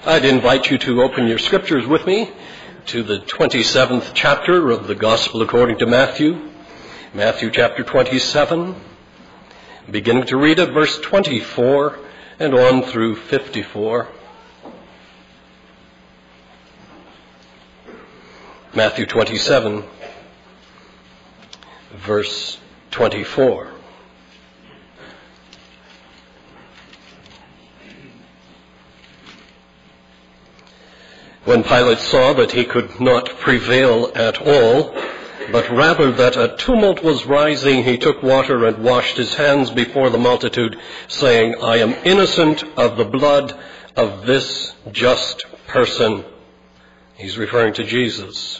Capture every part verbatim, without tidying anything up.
I'd invite you to open your scriptures with me to the twenty-seventh chapter of the Gospel according to Matthew, Matthew chapter twenty-seven, beginning to read at verse twenty-four and on through fifty-four. Matthew twenty-seven, verse twenty-four. When Pilate saw that he could not prevail at all, but rather that a tumult was rising, he took water and washed his hands before the multitude, saying, I am innocent of the blood of this just person. He's referring to Jesus.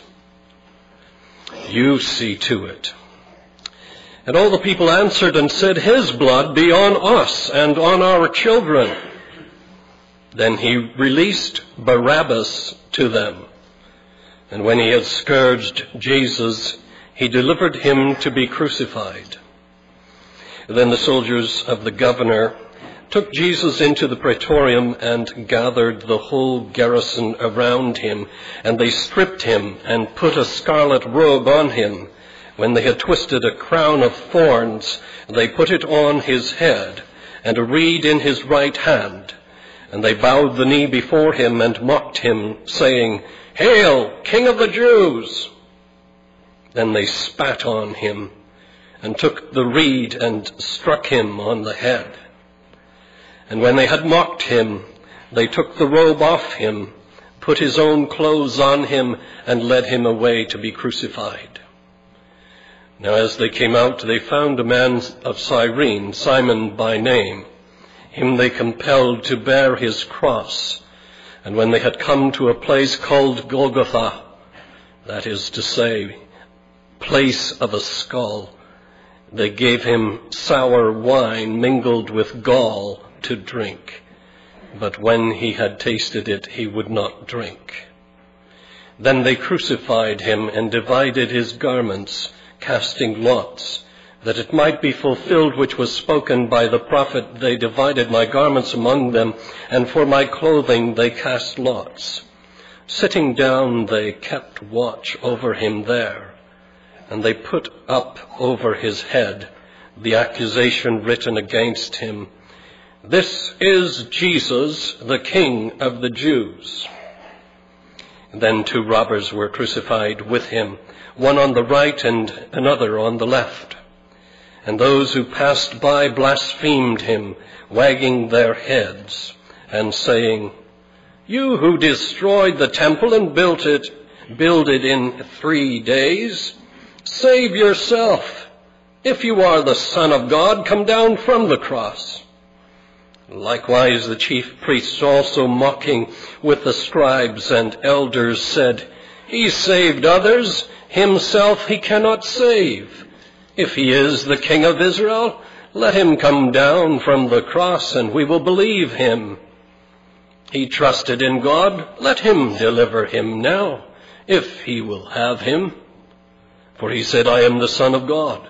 You see to it. And all the people answered and said, His blood be on us and on our children. Then he released Barabbas to them. And when he had scourged Jesus, he delivered him to be crucified. Then the soldiers of the governor took Jesus into the praetorium and gathered the whole garrison around him. And they stripped him and put a scarlet robe on him. When they had twisted a crown of thorns, they put it on his head and a reed in his right hand. And they bowed the knee before him and mocked him, saying, Hail, King of the Jews! Then they spat on him and took the reed and struck him on the head. And when they had mocked him, they took the robe off him, put his own clothes on him, and led him away to be crucified. Now as they came out, they found a man of Cyrene, Simon by name. Him they compelled to bear his cross. And when they had come to a place called Golgotha, that is to say, place of a skull, they gave him sour wine mingled with gall to drink. But when he had tasted it, he would not drink. Then they crucified him and divided his garments, casting lots, that it might be fulfilled which was spoken by the prophet, They divided my garments among them, and for my clothing they cast lots. Sitting down they kept watch over him there, and they put up over his head the accusation written against him, This is Jesus, the King of the Jews. Then two robbers were crucified with him, one on the right and another on the left. And those who passed by blasphemed him, wagging their heads and saying, You who destroyed the temple and built it, build it in three days, save yourself. If you are the Son of God, come down from the cross. Likewise the chief priests also, mocking with the scribes and elders, said, He saved others, himself he cannot save. If he is the King of Israel, let him come down from the cross, and we will believe him. He trusted in God, let him deliver him now, if he will have him. For he said, I am the Son of God.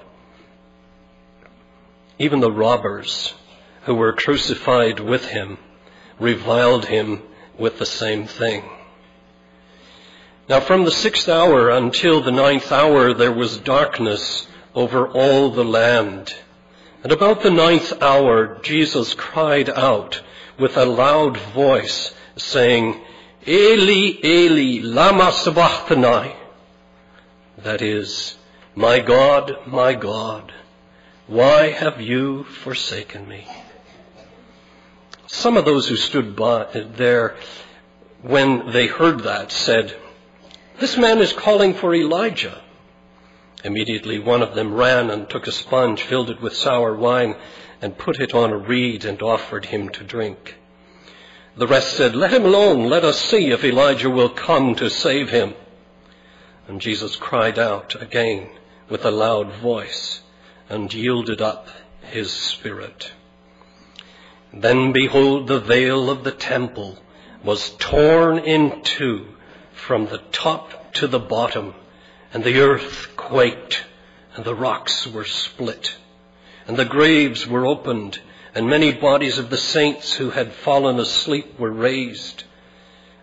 Even the robbers who were crucified with him reviled him with the same thing. Now from the sixth hour until the ninth hour there was darkness over all the land. And about the ninth hour, Jesus cried out with a loud voice, saying, Eli, Eli, lama sabachthani. That is, My God, my God, why have you forsaken me? Some of those who stood by there when they heard that said, This man is calling for Elijah. Immediately one of them ran and took a sponge, filled it with sour wine, and put it on a reed and offered him to drink. The rest said, Let him alone, let us see if Elijah will come to save him. And Jesus cried out again with a loud voice and yielded up his spirit. Then behold, the veil of the temple was torn in two from the top to the bottom, and the earth quaked, and the rocks were split, and the graves were opened, and many bodies of the saints who had fallen asleep were raised.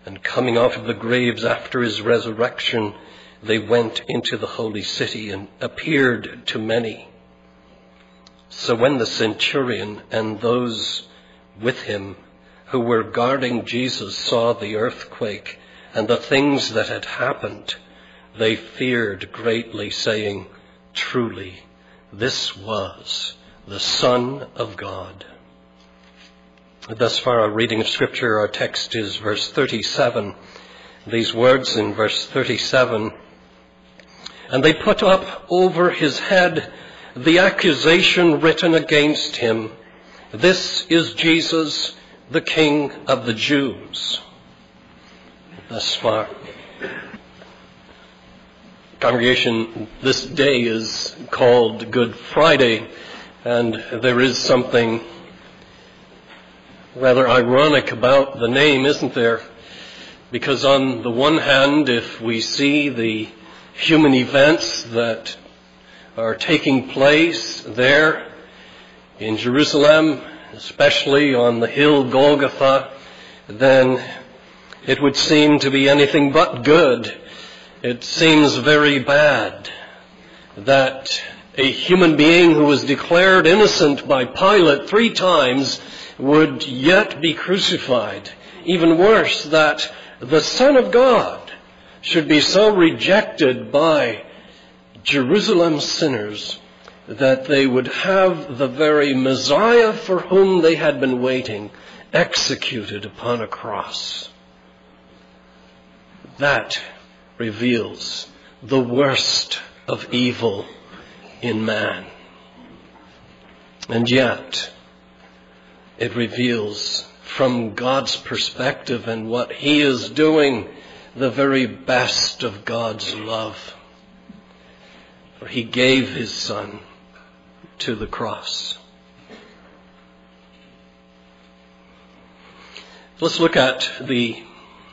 And coming out of the graves after his resurrection, they went into the holy city and appeared to many. So when the centurion and those with him who were guarding Jesus saw the earthquake and the things that had happened, they feared greatly, saying, "Truly, this was the Son of God." Thus far, our reading of Scripture, our text is verse thirty-seven. These words in verse thirty-seven, "And they put up over his head the accusation written against him, 'This is Jesus, the King of the Jews.'" Thus far. Congregation, this day is called Good Friday, and there is something rather ironic about the name, isn't there? Because on the one hand, if we see the human events that are taking place there in Jerusalem, especially on the hill Golgotha, then it would seem to be anything but good. It seems very bad that a human being who was declared innocent by Pilate three times would yet be crucified. Even worse, that the Son of God should be so rejected by Jerusalem's sinners that they would have the very Messiah for whom they had been waiting executed upon a cross. That reveals the worst of evil in man. And yet, it reveals from God's perspective and what he is doing the very best of God's love. For he gave his Son to the cross. Let's look at the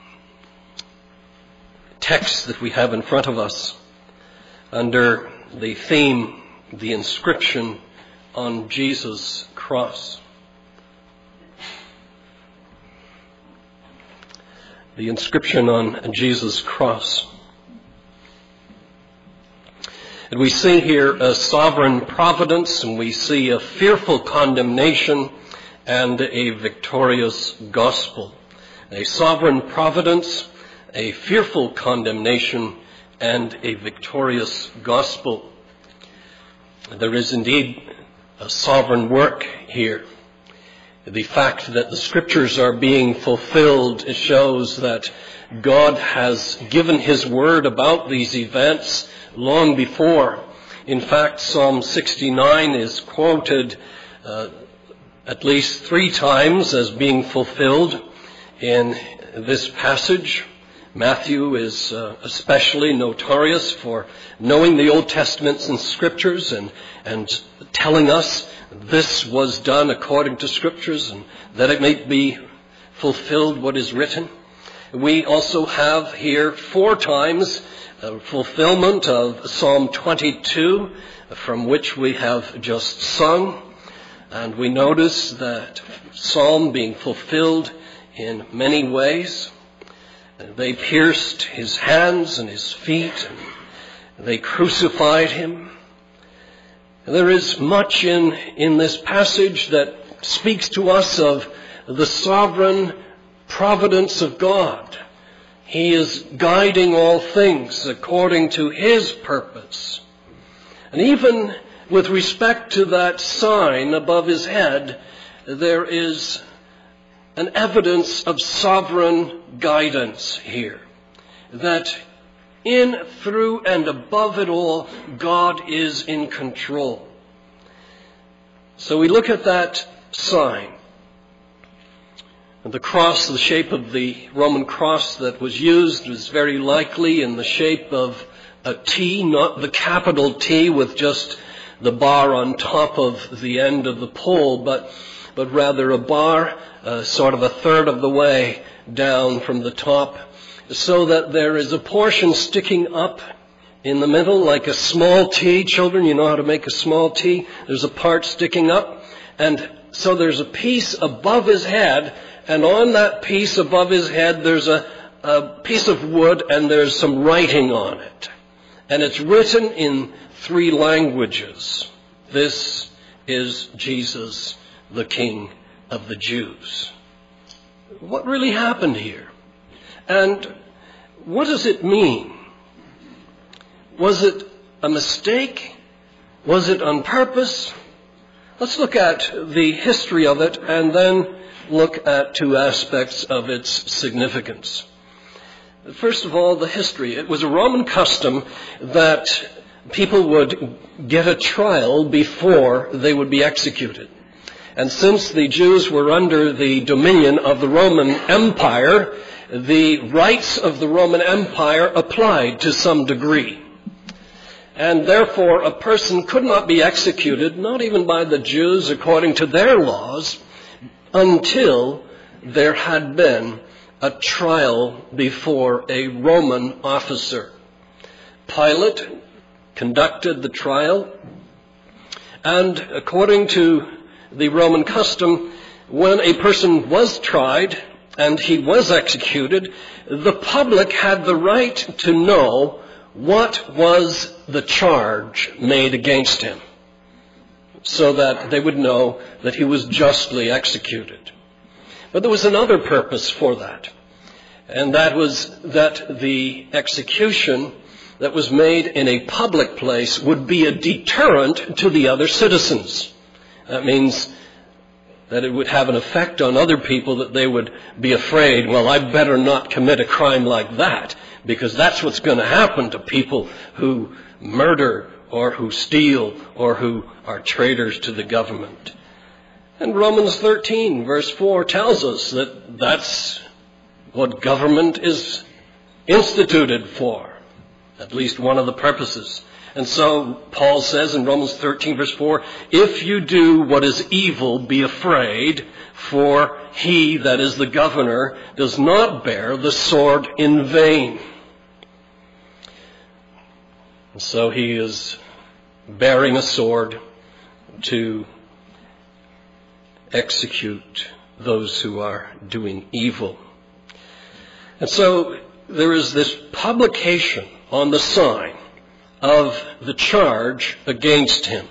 text that we have in front of us under the theme, the inscription on Jesus' cross. The inscription on Jesus' cross. And we see here a sovereign providence, and we see a fearful condemnation and a victorious gospel. A sovereign providence, a fearful condemnation, and a victorious gospel. There is indeed a sovereign work here. The fact that the Scriptures are being fulfilled shows that God has given his word about these events long before. In fact, Psalm sixty-nine is quoted uh, at least three times as being fulfilled in this passage. Matthew is uh, especially notorious for knowing the Old Testament and Scriptures and, and telling us this was done according to Scriptures and that it may be fulfilled what is written. We also have here four times a fulfillment of Psalm twenty-two, from which we have just sung. And we notice that Psalm being fulfilled in many ways. They pierced his hands and his feet, and they crucified him. There is much in, in this passage that speaks to us of the sovereign providence of God. He is guiding all things according to his purpose. And even with respect to that sign above his head, there is an evidence of sovereign guidance here. That in, through, and above it all, God is in control. So we look at that sign. The cross, the shape of the Roman cross that was used was very likely in the shape of a T, not the capital T with just the bar on top of the end of the pole, but but rather a bar, uh, sort of a third of the way down from the top, so that there is a portion sticking up in the middle like a small T. Children, you know how to make a small T. There's a part sticking up, and so there's a piece above his head, and on that piece above his head there's a, a piece of wood and there's some writing on it. And it's written in three languages. This is Jesus, the King of the Jews. What really happened here? And what does it mean? Was it a mistake? Was it on purpose? Let's look at the history of it and then look at two aspects of its significance. First of all, the history. It was a Roman custom that people would get a trial before they would be executed. And since the Jews were under the dominion of the Roman Empire, the rights of the Roman Empire applied to some degree. And therefore, a person could not be executed, not even by the Jews according to their laws, until there had been a trial before a Roman officer. Pilate conducted the trial, and according to the Roman custom, when a person was tried and he was executed, the public had the right to know what was the charge made against him, so that they would know that he was justly executed. But there was another purpose for that, and that was that the execution that was made in a public place would be a deterrent to the other citizens. That means that it would have an effect on other people, that they would be afraid, well, I better not commit a crime like that, because that's what's going to happen to people who murder or who steal or who are traitors to the government. And Romans thirteen, verse four, tells us that that's what government is instituted for, at least one of the purposes. And so Paul says in Romans thirteen, verse four, if you do what is evil, be afraid, for he, that is the governor, does not bear the sword in vain. And so he is bearing a sword to execute those who are doing evil. And so there is this publication on the sign of the charge against him.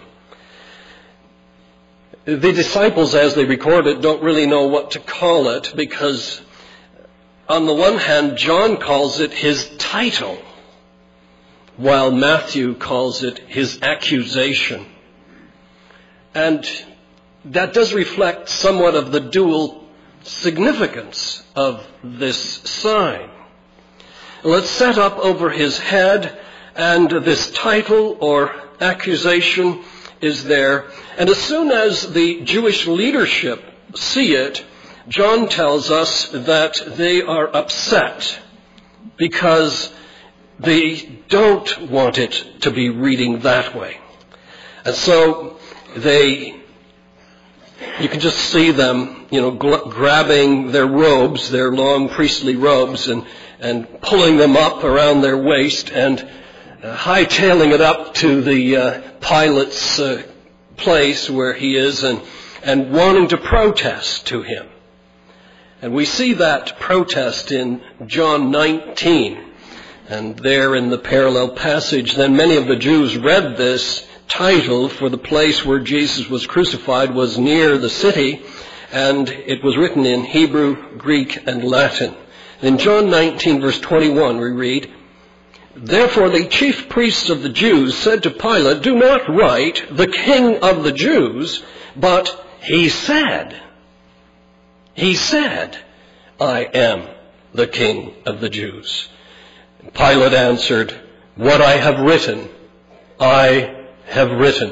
The disciples, as they record it, don't really know what to call it, because on the one hand, John calls it his title, while Matthew calls it his accusation. And that does reflect somewhat of the dual significance of this sign. Let's set up over his head, and this title or accusation is there. And as soon as the Jewish leadership see it, John tells us that they are upset because they don't want it to be reading that way. And so they, you can just see them, you know, gl- grabbing their robes, their long priestly robes, and, and pulling them up around their waist and uh, hightailing it up to the uh, Pilate's uh, place where he is, and, and wanting to protest to him. And we see that protest in John nineteen. And there in the parallel passage, then many of the Jews read this title, for the place where Jesus was crucified was near the city, and it was written in Hebrew, Greek, and Latin. In John nineteen, verse twenty-one, we read, therefore the chief priests of the Jews said to Pilate, do not write, the King of the Jews, but he said, he said, I am the King of the Jews. Pilate answered, what I have written, I have written.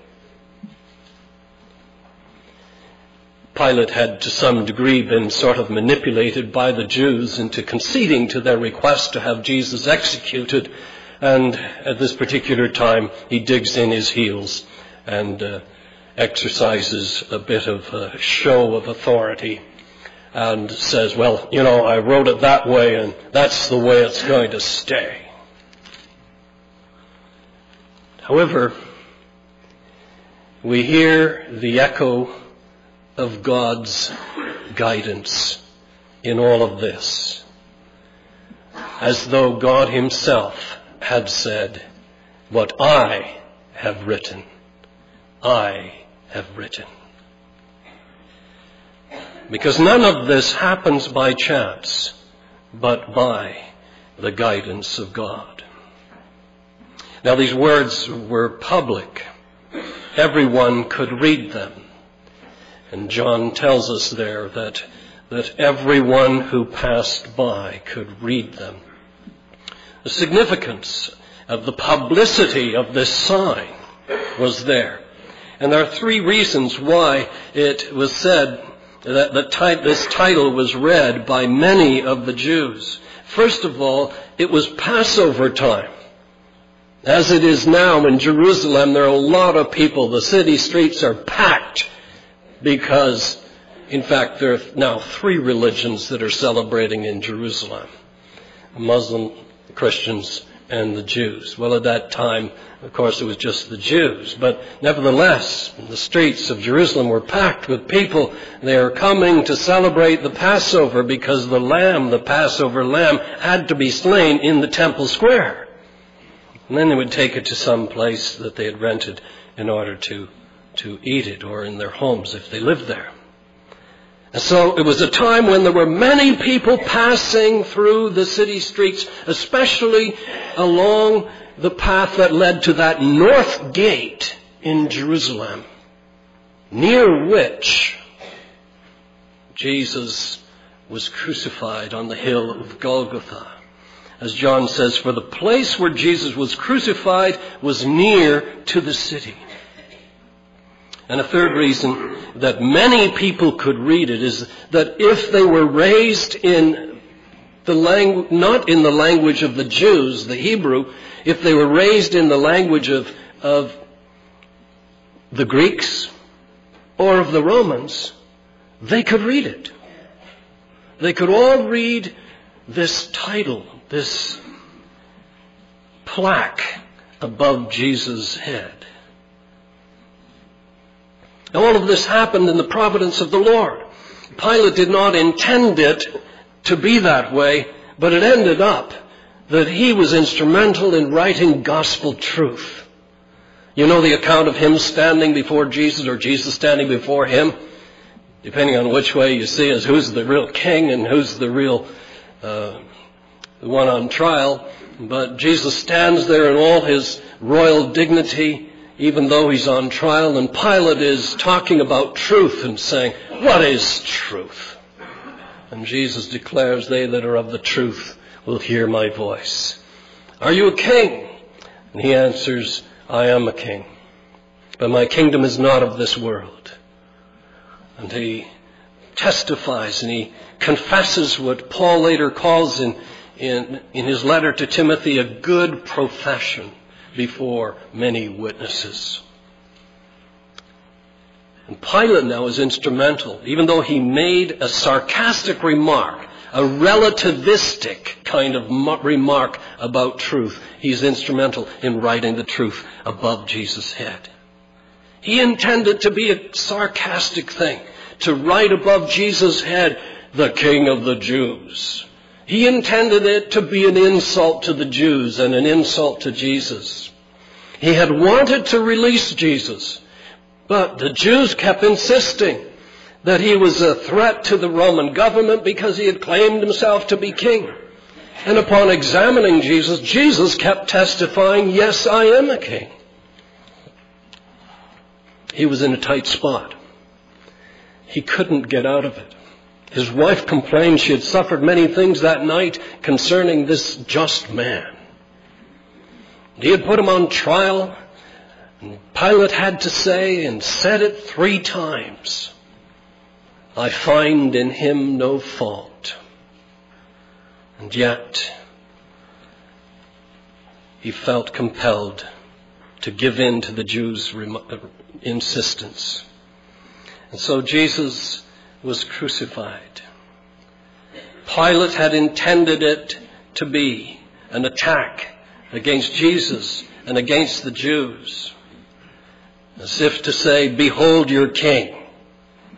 Pilate had to some degree been sort of manipulated by the Jews into conceding to their request to have Jesus executed, and at this particular time he digs in his heels and uh, exercises a bit of a show of authority and says, well, you know, I wrote it that way and that's the way it's going to stay. However, we hear the echo of God's guidance in all of this. as though God himself had said, "What I have written, I have written." Because none of this happens by chance, but by the guidance of God. Now, these words were public. Everyone could read them. And John tells us there that, that everyone who passed by could read them. The significance of the publicity of this sign was there. And there are three reasons why it was said that the tit- this title was read by many of the Jews. First of all, it was Passover time. As it is now in Jerusalem, there are a lot of people. The city streets are packed because, in fact, there are now three religions that are celebrating in Jerusalem: Muslim, Christians, and the Jews. Well, at that time, of course, it was just the Jews. But nevertheless, the streets of Jerusalem were packed with people. They are coming to celebrate the Passover because the lamb, the Passover lamb, had to be slain in the temple square. And then they would take it to some place that they had rented in order to, to eat it, or in their homes if they lived there. And so it was a time when there were many people passing through the city streets, especially along the path that led to that north gate in Jerusalem, near which Jesus was crucified on the hill of Golgotha. As John says, for the place where Jesus was crucified was near to the city. And a third reason that many people could read it is that if they were raised in the language, not in the language of the Jews, the Hebrew, if they were raised in the language of, of the Greeks or of the Romans, they could read it. They could all read this title, this plaque above Jesus' head. Now, all of this happened in the providence of the Lord. Pilate did not intend it to be that way, but it ended up that he was instrumental in writing gospel truth. You know the account of him standing before Jesus, or Jesus standing before him, depending on which way you see, as who's the real king and who's the real uh, one on trial. But Jesus stands there in all his royal dignity, even though he's on trial, and Pilate is talking about truth and saying, "What is truth?" And Jesus declares, "They that are of the truth will hear my voice." "Are you a king?" And he answers, "I am a king, but my kingdom is not of this world." And he testifies and he confesses what Paul later calls in, in, in his letter to Timothy a good profession before many witnesses. And Pilate now is instrumental, even though he made a sarcastic remark, a relativistic kind of remark about truth. He's instrumental in writing the truth above Jesus' head. He intended to be a sarcastic thing, to write above Jesus' head, "the King of the Jews." He intended it to be an insult to the Jews and an insult to Jesus. He had wanted to release Jesus, but the Jews kept insisting that he was a threat to the Roman government because he had claimed himself to be king. And upon examining Jesus, Jesus kept testifying, "Yes, I am a king." He was in a tight spot. He couldn't get out of it. His wife complained she had suffered many things that night concerning this just man. He had put him on trial, and Pilate had to say, and said it three times, "I find in him no fault." And yet, he felt compelled to give in to the Jews' insistence. And so Jesus was crucified. Pilate had intended it to be an attack against Jesus and against the Jews, as if to say, "Behold your king.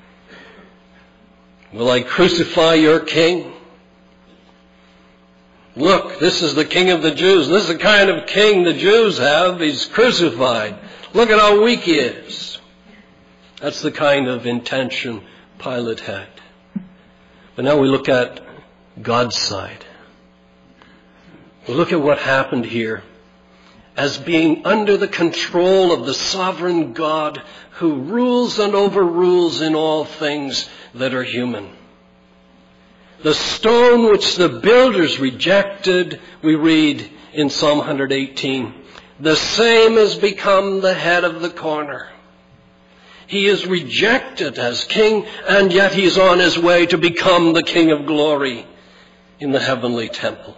Will I crucify your king?" Look, this is the king of the Jews. This is the kind of king the Jews have. He's crucified. Look at how weak he is. That's the kind of intention Pilate had. But now we look at God's side. We look at what happened here as being under the control of the sovereign God who rules and overrules in all things that are human. The stone which the builders rejected, we read in Psalm one eighteen, the same has become the head of the corner. He is rejected as king, and yet he is on his way to become the King of glory in the heavenly temple.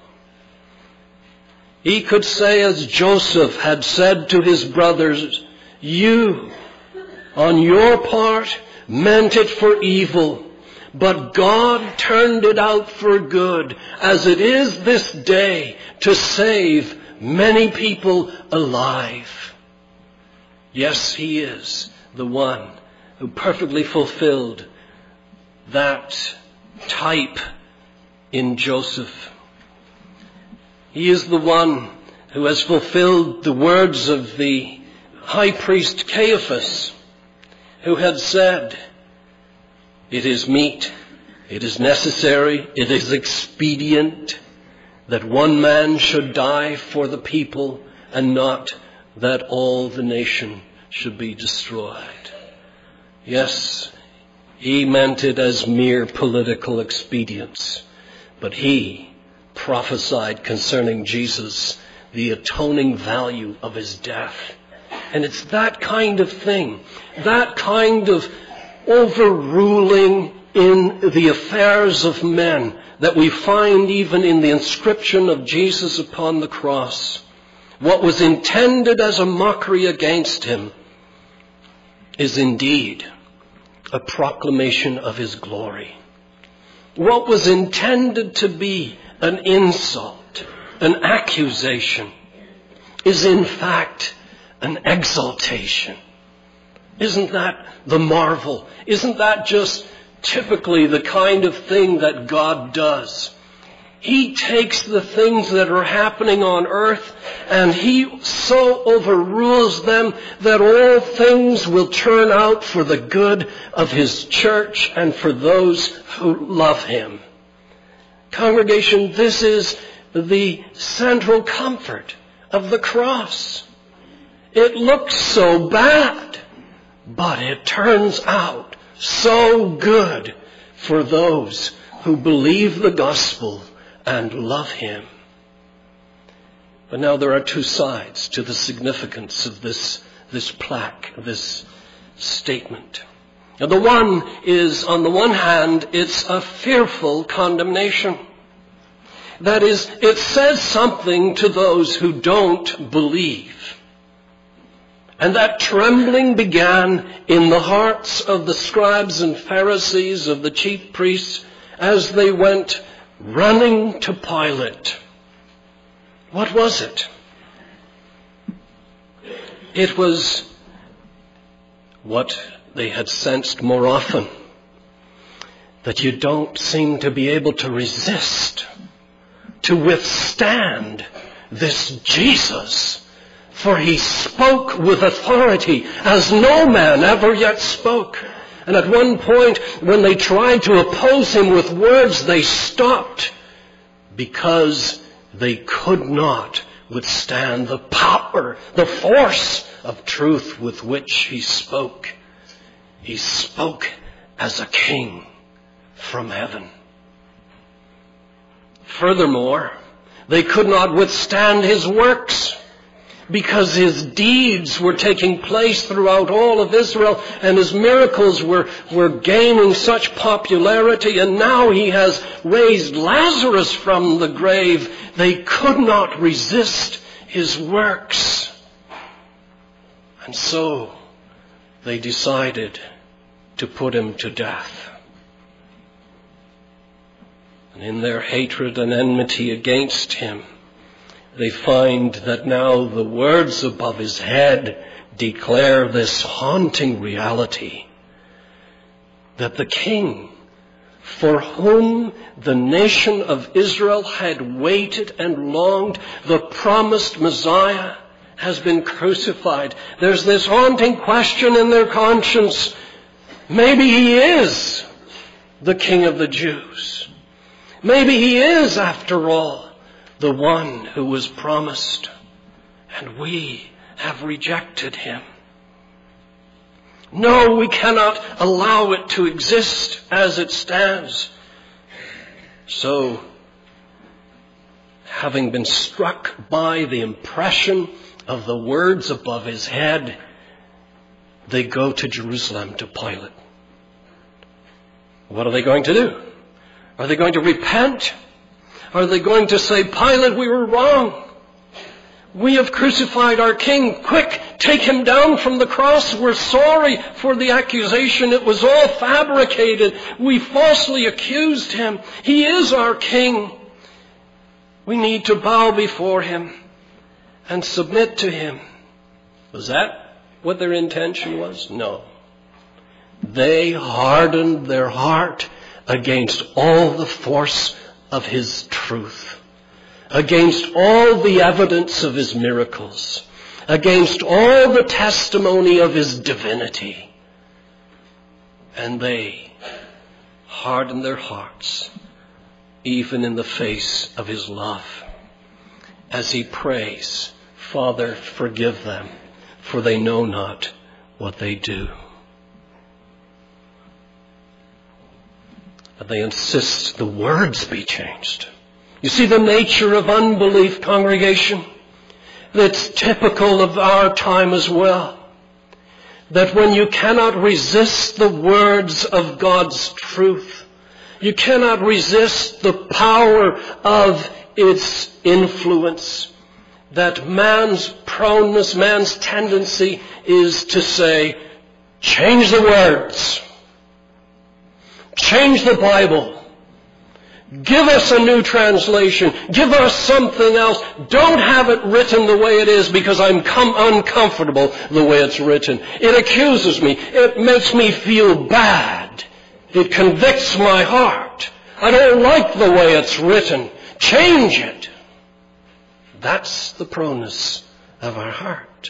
He could say, as Joseph had said to his brothers, you, on your part, meant it for evil, but God turned it out for good, as it is this day, to save many people alive. Yes, he is the one who perfectly fulfilled that type in Joseph. He is the one who has fulfilled the words of the high priest Caiaphas, who had said, it is meet, it is necessary, it is expedient that one man should die for the people, and not that all the nation should be destroyed. Yes, he meant it as mere political expedience, but he prophesied concerning Jesus the atoning value of his death. And it's that kind of thing, that kind of overruling in the affairs of men that we find even in the inscription of Jesus upon the cross. What was intended as a mockery against him is indeed a proclamation of his glory. What was intended to be an insult, an accusation, is in fact an exaltation. Isn't that the marvel? Isn't that just typically the kind of thing that God does? He takes the things that are happening on earth and he so overrules them that all things will turn out for the good of his church and for those who love him. Congregation, this is the central comfort of the cross. It looks so bad, but it turns out so good for those who believe the gospel and love him. But now there are two sides to the significance of this, this plaque, this statement. Now the one is, on the one hand, it's a fearful condemnation. That is, it says something to those who don't believe. And that trembling began in the hearts of the scribes and Pharisees, of the chief priests, as they went running to Pilate. What was it? It was what they had sensed more often, that you don't seem to be able to resist, to withstand this Jesus. For he spoke with authority as no man ever yet spoke. And at one point, when they tried to oppose him with words, they stopped because they could not withstand the power, the force of truth with which he spoke. He spoke as a king from heaven. Furthermore, they could not withstand his works, because his deeds were taking place throughout all of Israel, and his miracles were, were gaining such popularity, and now he has raised Lazarus from the grave. They could not resist his works. And so they decided to put him to death. And in their hatred and enmity against him, they find that now the words above his head declare this haunting reality, that the king for whom the nation of Israel had waited and longed, the promised Messiah, has been crucified. There's this haunting question in their conscience. Maybe he is the King of the Jews. Maybe he is, after all, the one who was promised. And we have rejected him. No, we cannot allow it to exist as it stands. So, having been struck by the impression of the words above his head, they go to Jerusalem to Pilate. What are they going to do? Are they going to repent? Are they going to say, Pilate, we were wrong. We have crucified our king. Quick, take him down from the cross. We're sorry for the accusation. It was all fabricated. We falsely accused him. He is our king. We need to bow before him and submit to him. Was that what their intention was? No. They hardened their heart against all the force of his truth, against all the evidence of his miracles, against all the testimony of his divinity. And they hardened their hearts, even in the face of his love, as he prays, Father, forgive them, for they know not what they do. And they insist the words be changed. You see the nature of unbelief, congregation? That's typical of our time as well. That when you cannot resist the words of God's truth, you cannot resist the power of its influence, that man's proneness, man's tendency is to say, change the words. Change the Bible. Give us a new translation. Give us something else. Don't have it written the way it is because I'm com- uncomfortable the way it's written. It accuses me. It makes me feel bad. It convicts my heart. I don't like the way it's written. Change it. That's the proneness of our heart.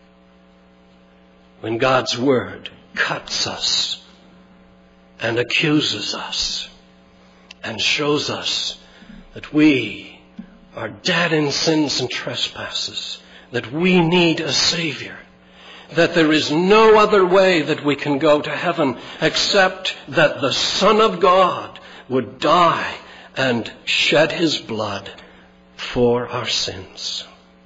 When God's Word cuts us and accuses us and shows us that we are dead in sins and trespasses, that we need a Savior, that there is no other way that we can go to heaven except that the Son of God would die and shed his blood for our sins.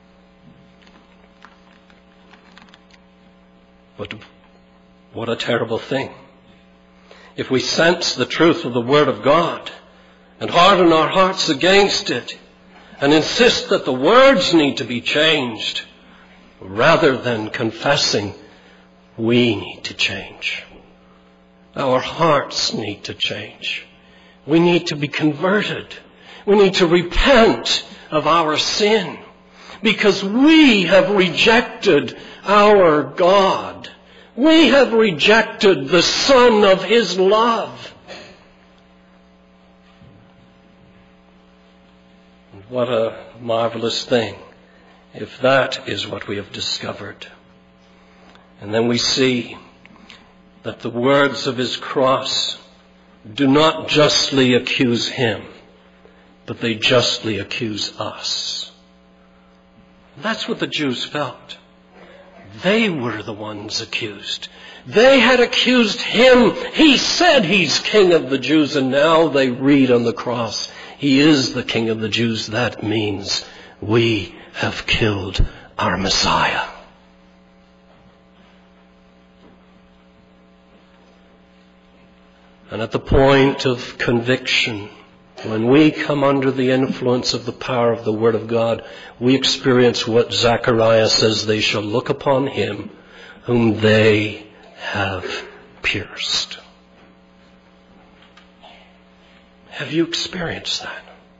But what a terrible thing if we sense the truth of the Word of God and harden our hearts against it and insist that the words need to be changed rather than confessing we need to change. Our hearts need to change. We need to be converted. We need to repent of our sin because we have rejected our God. We have rejected the Son of his love. And what a marvelous thing if that is what we have discovered. And then we see that the words of his cross do not justly accuse him, but they justly accuse us. That's what the Jews felt. They were the ones accused. They had accused him. He said he's King of the Jews, and now they read on the cross, he is the King of the Jews. That means we have killed our Messiah. And at the point of conviction, when we come under the influence of the power of the Word of God, we experience what Zechariah says, they shall look upon him whom they have pierced. Have you experienced that?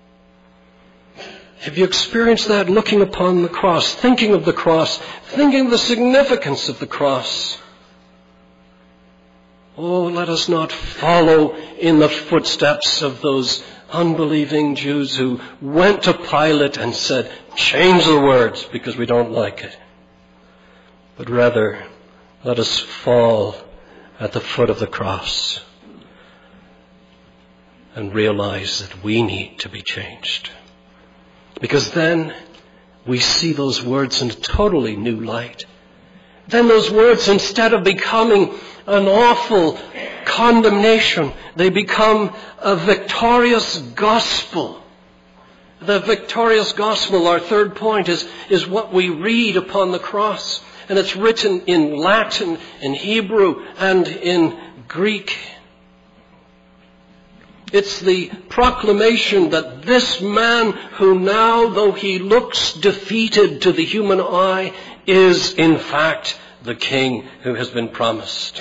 Have you experienced that looking upon the cross, thinking of the cross, thinking of the significance of the cross? Oh, let us not follow in the footsteps of those unbelieving Jews who went to Pilate and said, change the words because we don't like it. But rather, let us fall at the foot of the cross and realize that we need to be changed. Because then we see those words in a totally new light. Then those words, instead of becoming an awful condemnation, they become a victorious gospel. The victorious gospel, our third point, is, is what we read upon the cross. And it's written in Latin, in Hebrew, and in Greek. It's the proclamation that this man who now, though he looks defeated to the human eye, is in fact the King who has been promised.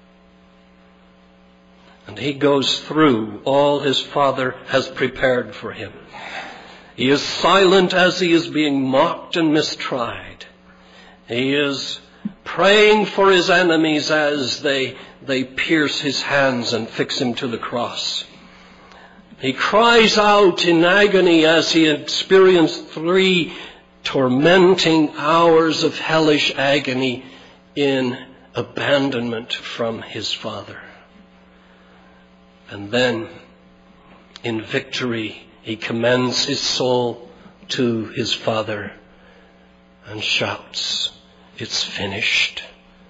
And he goes through all his Father has prepared for him. He is silent as he is being mocked and mistried. He is praying for his enemies as they, they pierce his hands and fix him to the cross. He cries out in agony as he experienced three tormenting hours of hellish agony in abandonment from his Father. And then, in victory, he commends his soul to his Father and shouts, it's finished.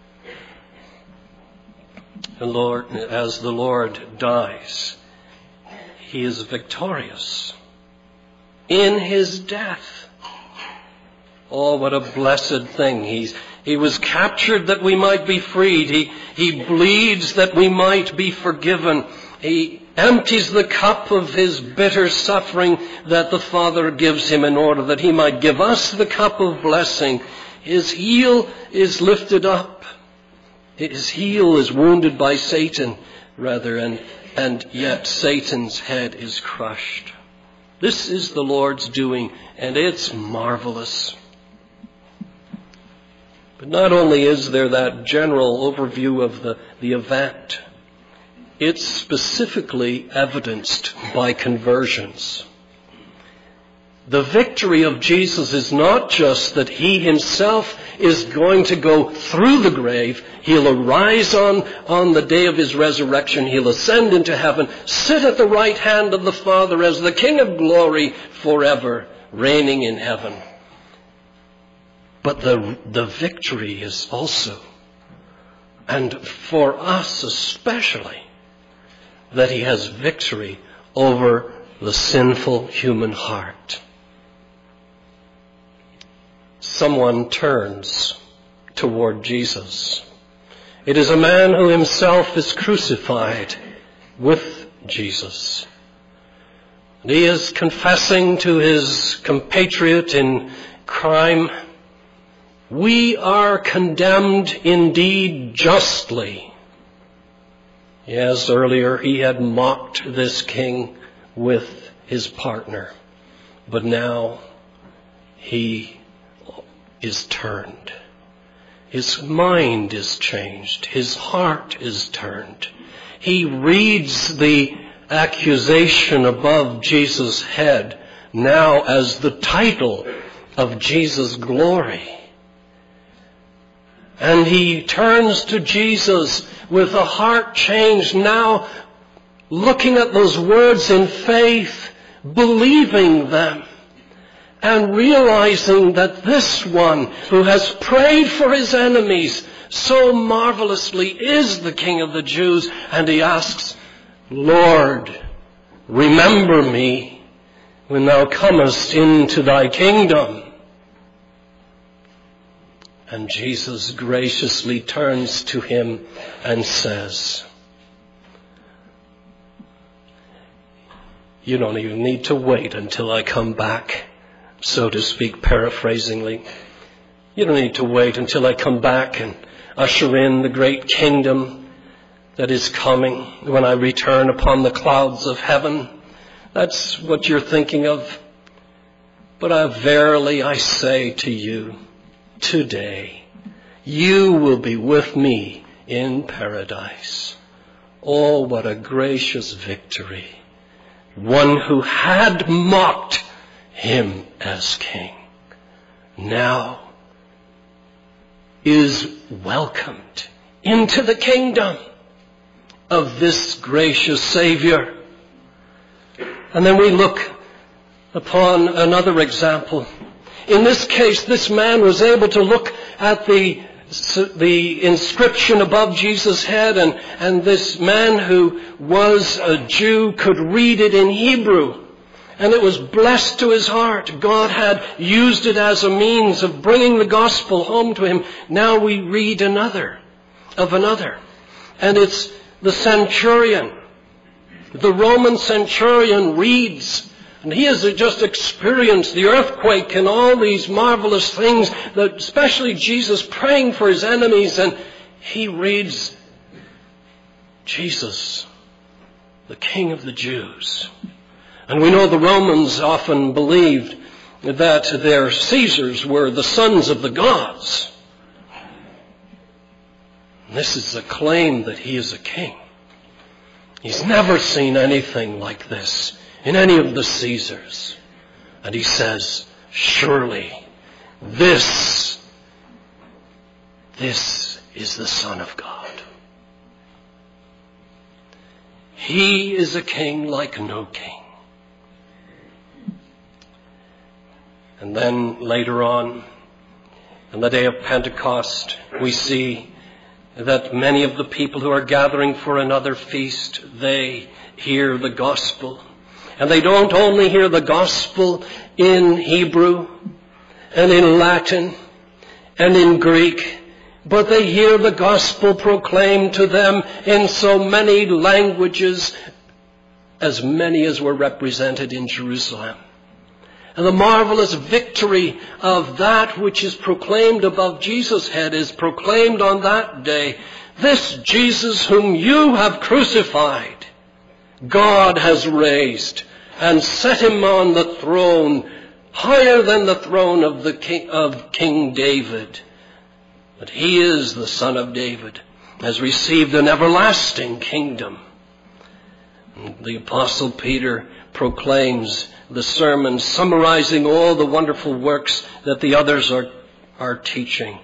The Lord, as the Lord dies, he is victorious in his death. Oh, what a blessed thing. He's, he was captured that we might be freed. He, he bleeds that we might be forgiven. He empties the cup of his bitter suffering that the Father gives him in order that he might give us the cup of blessing. His heel is lifted up. His heel is wounded by Satan, rather, and, and yet Satan's head is crushed. This is the Lord's doing, and it's marvelous. But not only is there that general overview of the, the event, it's specifically evidenced by conversions. The victory of Jesus is not just that he himself is going to go through the grave. He'll arise on, on the day of his resurrection. He'll ascend into heaven, sit at the right hand of the Father as the King of glory forever, reigning in heaven. But the, the victory is also, and for us especially, that he has victory over the sinful human heart. Someone turns toward Jesus. It is a man who himself is crucified with Jesus. And he is confessing to his compatriot in crime, we are condemned indeed justly. Yes, earlier he had mocked this king with his partner, but now he is turned. His mind is changed. His heart is turned. He reads the accusation above Jesus' head now as the title of Jesus' glory. And he turns to Jesus with a heart changed, now looking at those words in faith, believing them, and realizing that this one who has prayed for his enemies so marvelously is the King of the Jews. And he asks, Lord, remember me when thou comest into thy kingdom. And Jesus graciously turns to him and says, you don't even need to wait until I come back, so to speak, paraphrasingly. You don't need to wait until I come back and usher in the great kingdom that is coming when I return upon the clouds of heaven. That's what you're thinking of. But I verily I say to you, today, you will be with me in paradise. Oh, what a gracious victory. One who had mocked him as king now is welcomed into the kingdom of this gracious Savior. And then we look upon another example. In this case, this man was able to look at the the inscription above Jesus' head, and, and this man who was a Jew could read it in Hebrew. And it was blessed to his heart. God had used it as a means of bringing the gospel home to him. Now we read another, of another. And it's the centurion. The Roman centurion reads, and he has just experienced the earthquake and all these marvelous things, that especially Jesus praying for his enemies, and he reads, Jesus, the King of the Jews. And we know the Romans often believed that their Caesars were the sons of the gods. And this is a claim that he is a king. He's never seen anything like this in any of the Caesars. And he says, surely this, this is the Son of God. He is a king like no king. And then later on, on the day of Pentecost, we see that many of the people who are gathering for another feast, they hear the gospel. And they don't only hear the gospel in Hebrew and in Latin and in Greek, but they hear the gospel proclaimed to them in so many languages, as many as were represented in Jerusalem. And the marvelous victory of that which is proclaimed above Jesus' head is proclaimed on that day. This Jesus whom you have crucified, God has raised and set him on the throne, higher than the throne of the king, of King David. But he is the Son of David, has received an everlasting kingdom. And the Apostle Peter proclaims the sermon, summarizing all the wonderful works that the others are, are teaching.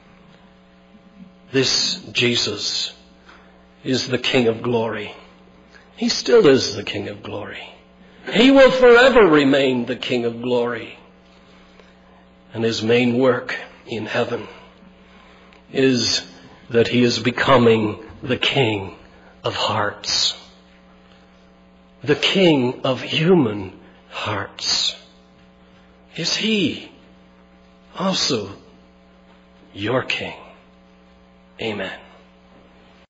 This Jesus is the King of glory. He still is the King of glory. He will forever remain the King of glory. And his main work in heaven is that he is becoming the King of hearts. The King of human hearts. Is he also your King? Amen.